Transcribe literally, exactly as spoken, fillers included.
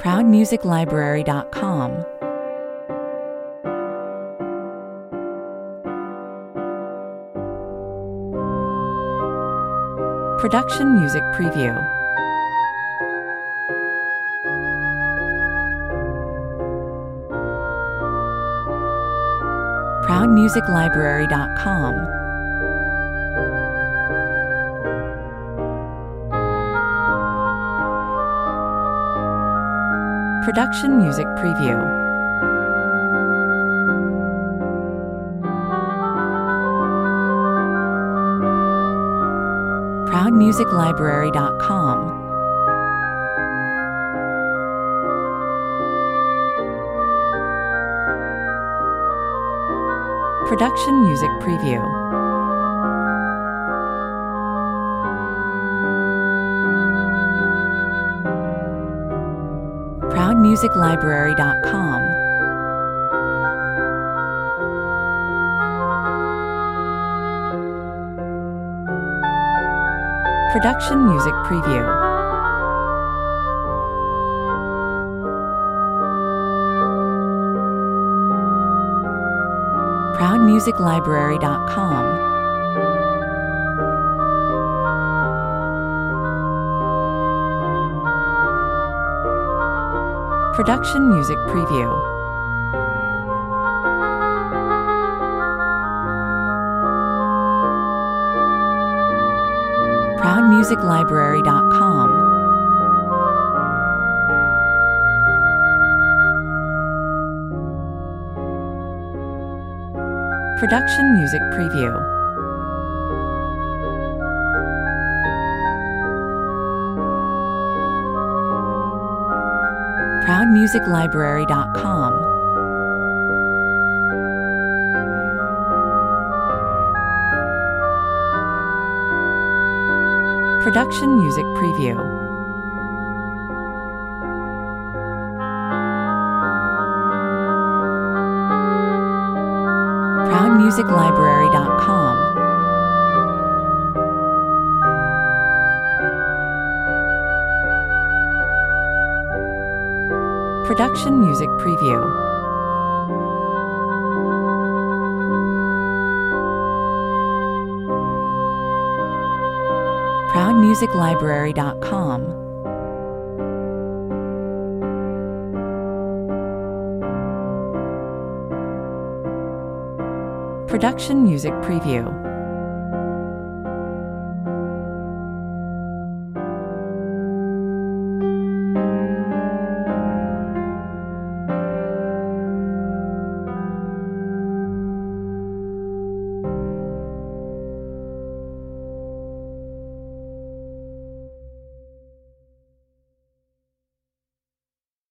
proud music library dot com. Production Music Preview. proud music library dot com. Production Music Preview. proud music library dot com. Production Music Preview. proud music library dot com. Production Music Preview. proud music library dot com. Production Music Preview. proud music library dot com. Production Music Preview. proud music library dot com. Production Music Preview. proud music library dot com. Production Music Preview. proud music library dot com. Production Music Preview.